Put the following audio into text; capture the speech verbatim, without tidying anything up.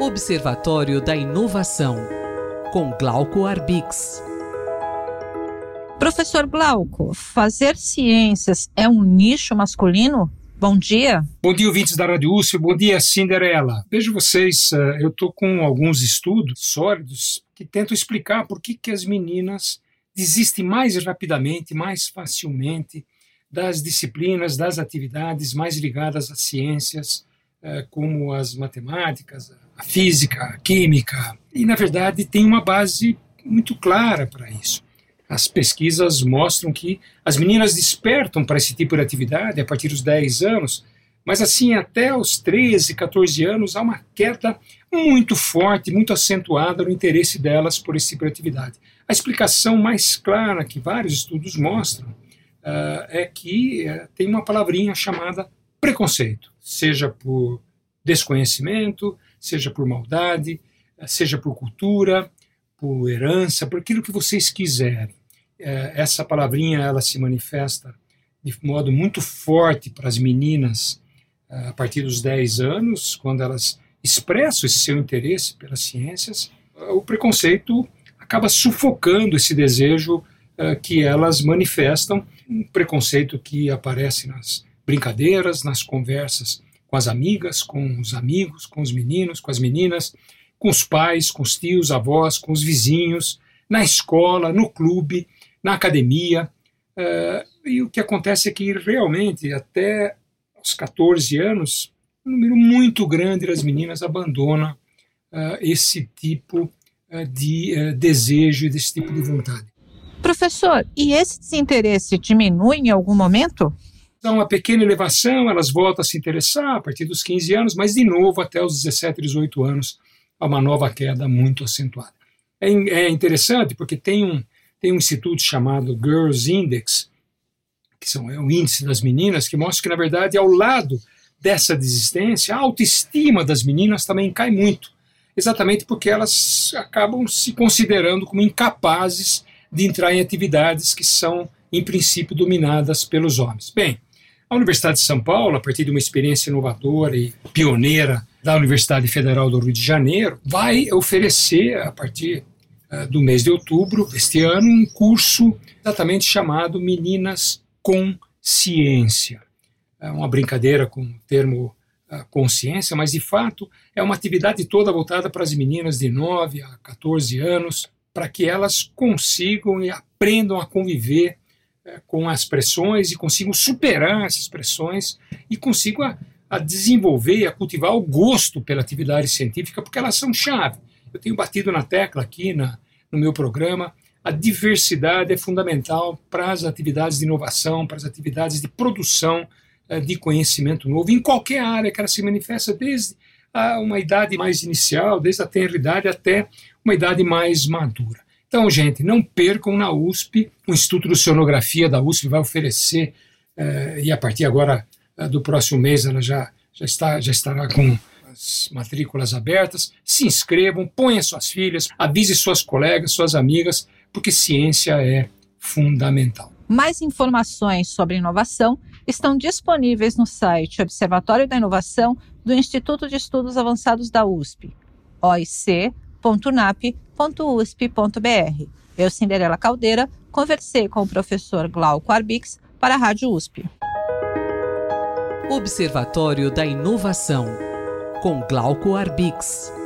Observatório da Inovação, com Glauco Arbix. Professor Glauco, fazer ciências é um nicho masculino? Bom dia. Bom dia, ouvintes da Rádio U S P. Bom dia, Cinderela. Vejo vocês, eu estou com alguns estudos sólidos que tentam explicar por que, que as meninas desistem mais rapidamente, mais facilmente das disciplinas, das atividades mais ligadas às ciências, como as matemáticas, a física, a química. E, na verdade, tem uma base muito clara para isso. As pesquisas mostram que as meninas despertam para esse tipo de atividade a partir dos dez anos, mas assim até os treze, catorze anos há uma queda muito forte, muito acentuada no interesse delas por esse tipo de atividade. A explicação mais clara que vários estudos mostram uh, é que uh, tem uma palavrinha chamada preconceito, seja por desconhecimento, seja por maldade, uh, seja por cultura, por herança, por aquilo que vocês quiserem. Essa palavrinha ela se manifesta de modo muito forte para as meninas a partir dos dez anos, quando elas expressam esse seu interesse pelas ciências. O preconceito acaba sufocando esse desejo que elas manifestam, um preconceito que aparece nas brincadeiras, nas conversas com as amigas, com os amigos, com os meninos, com as meninas, com os pais, com os tios, avós, com os vizinhos, na escola, no clube, na academia, uh, e o que acontece é que realmente até aos catorze anos, um número muito grande das meninas abandona uh, esse tipo uh, de uh, desejo e desse tipo de vontade. Professor, e esse desinteresse diminui em algum momento? Então, uma pequena elevação, elas voltam a se interessar a partir dos quinze anos, mas de novo até os dezessete, dezoito anos, há uma nova queda muito acentuada. É, é interessante porque tem um Tem um instituto chamado Girls Index, que são, é o índice das meninas, que mostra que, na verdade, ao lado dessa desistência, a autoestima das meninas também cai muito, exatamente porque elas acabam se considerando como incapazes de entrar em atividades que são, em princípio, dominadas pelos homens. Bem, a Universidade de São Paulo, a partir de uma experiência inovadora e pioneira da Universidade Federal do Rio de Janeiro, vai oferecer, a partir do mês de outubro deste ano, um curso exatamente chamado Meninas com Ciência. É uma brincadeira com o termo uh, consciência, mas de fato é uma atividade toda voltada para as meninas de nove a catorze anos, para que elas consigam e aprendam a conviver uh, com as pressões e consigam superar essas pressões e consigam a, a desenvolver e a cultivar o gosto pela atividade científica, porque elas são chave. Eu tenho batido na tecla aqui na, no meu programa, a diversidade é fundamental para as atividades de inovação, para as atividades de produção uh, de conhecimento novo, em qualquer área que ela se manifesta, desde a uma idade mais inicial, desde a tenridade até uma idade mais madura. Então, gente, não percam na U S P, o Instituto de Oceanografia da U S P vai oferecer, uh, e a partir agora uh, do próximo mês ela já, já, está, já estará com as matrículas abertas. Se inscrevam, ponham suas filhas, avise suas colegas, suas amigas, porque ciência é fundamental. Mais informações sobre inovação estão disponíveis no site Observatório da Inovação do Instituto de Estudos Avançados da U S P, o i c ponto n a p ponto u s p ponto b r. Eu, Cinderela Caldeira, conversei com o professor Glauco Arbix para a Rádio U S P. Observatório da Inovação, com Glauco Arbix.